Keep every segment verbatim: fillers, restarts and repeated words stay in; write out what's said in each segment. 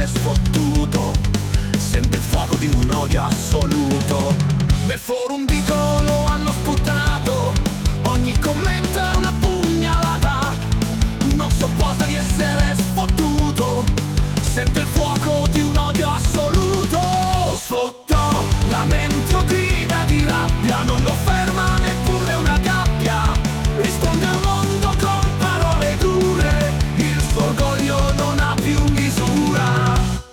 essere sfottuto, sente il fuoco di un odio assoluto. Nel forum dico lo hanno sputtanato, ogni commento è una pugnalata. Non sopporta di essere sfottuto, sente il fuoco di un odio assoluto. Sotto lamento, grida di rabbia, non lo ferma neppure una gabbia. Risponde al mondo con parole dure, il suo orgoglio non ha più misura.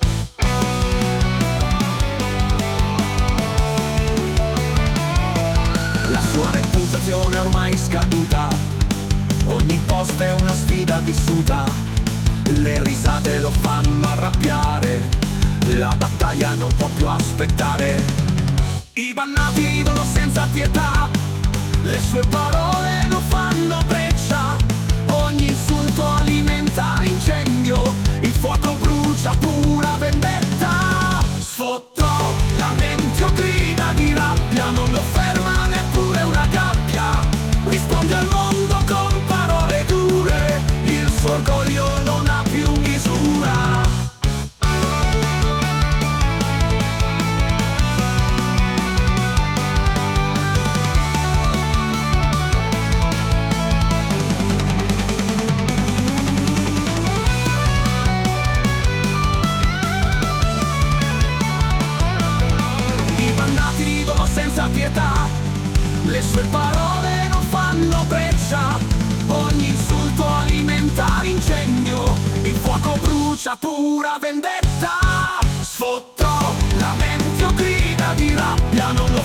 La sua reputazione è ormai scaduta, ogni post è una sfida vissuta. Le risate lo fanno arrabbiare, la battaglia non può più aspettare. I bannati ridono senza pietà, le sue parole non fanno breccia. Ogni insulto alimenta incendio, il fuoco brucia pura vendetta. Sotto lamenti o grida di rabbia, non lo ferma neppure una gabbia. Risponde al mondo con parole dure, il suo orgoglio non ha più misura. Senza pietà, le sue parole non fanno breccia. Ogni insulto alimenta incendio, il fuoco brucia pura vendetta. Sfotto lamenti o grida di rabbia, non lo